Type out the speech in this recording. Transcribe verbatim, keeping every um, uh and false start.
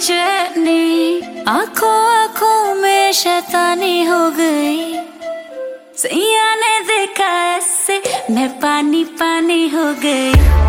बेचैनी, आंखों आंखों में शैतानी हो गई। सैया ने देखा ऐसे मैं पानी पानी हो गई।